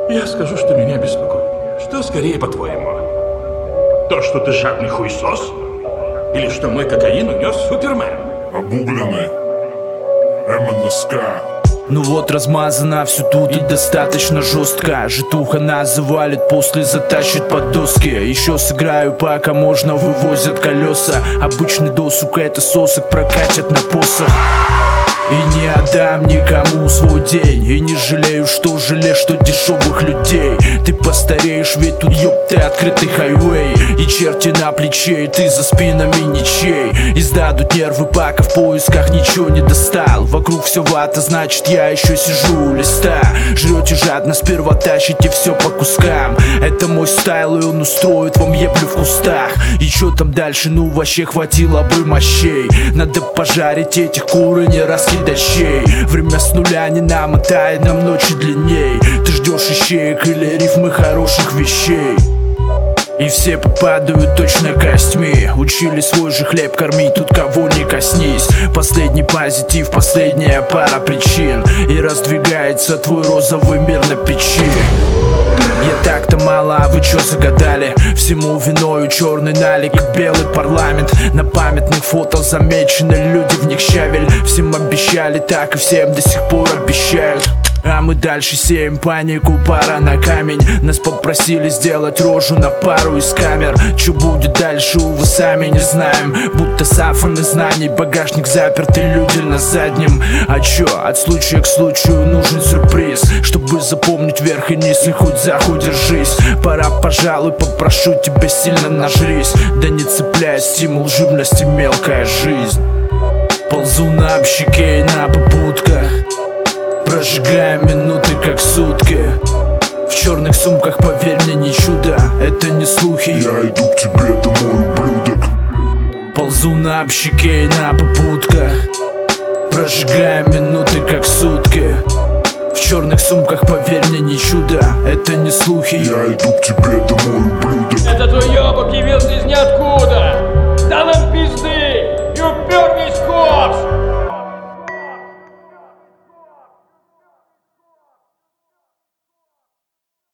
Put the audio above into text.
Я скажу, что меня беспокоит. Что скорее, по-твоему? То, что ты жадный хуесос? Или что мой кокаин унес Супермен? Обугленный МНСК. Ну вот размазана всю тут и достаточно жестко. Житуха нас завалит, после затащит под доски. Еще сыграю, пока можно, вывозят колеса. Обычный досуг, это сосок прокатят на посох. И не отдам никому свой день. И не жалею, что что дешевых людей. Ты постареешь, ведь тут ёпты открытый хайвей. И черти на плече, и ты за спинами ничей. И сдадут нервы, пока в поисках ничего не достал. Вокруг все вата, значит я еще сижу у листа. Жрете жадно, сперва тащите все по кускам. Это мой стайл, и он устроит вам еблю в кустах. И чё там дальше, ну вообще хватило бы мощей. Надо пожарить этих кур и не раскидать щей. Время с нуля не намотает нам ночи длинней. Ты ждешь ищеек или рифмы хороших вещей. И все попадают точно костьми. Учили свой же хлеб кормить, тут кого не коснись. Последний позитив, последняя пара причин. И раздвигается твой розовый мир на печи. Я так-то мало, а вы чё загадали? Всему виною черный налик и белый парламент. На памятных фото замечены люди, в них щавель. Всем обещали так и всем до сих пор обещают. А мы дальше сеем панику, пора на камень. Нас попросили сделать рожу на пару из камер. Чё будет дальше, увы, сами не знаем. Будто сафаны знаний, багажник запертый, люди на заднем. А чё, от случая к случаю нужен сюрприз, чтобы запомнить верх и низ, и хоть за хуй держись. Пора, пожалуй, попрошу тебя, сильно нажрись. Да не цепляй стимул живности, мелкая жизнь. Ползу на общаке и на попутках, прожигаем минуты как сутки. В черных сумках, поверь мне, не чудо, это не слухи. Я иду к тебе домой, ублюдок. Ползу на общаке и на попутках, прожигаем минуты как сутки. В черных сумках, поверь мне, не чудо, это не слухи. Я иду к тебе домой, ублюдок. Этот уёбок явился из ниоткуда.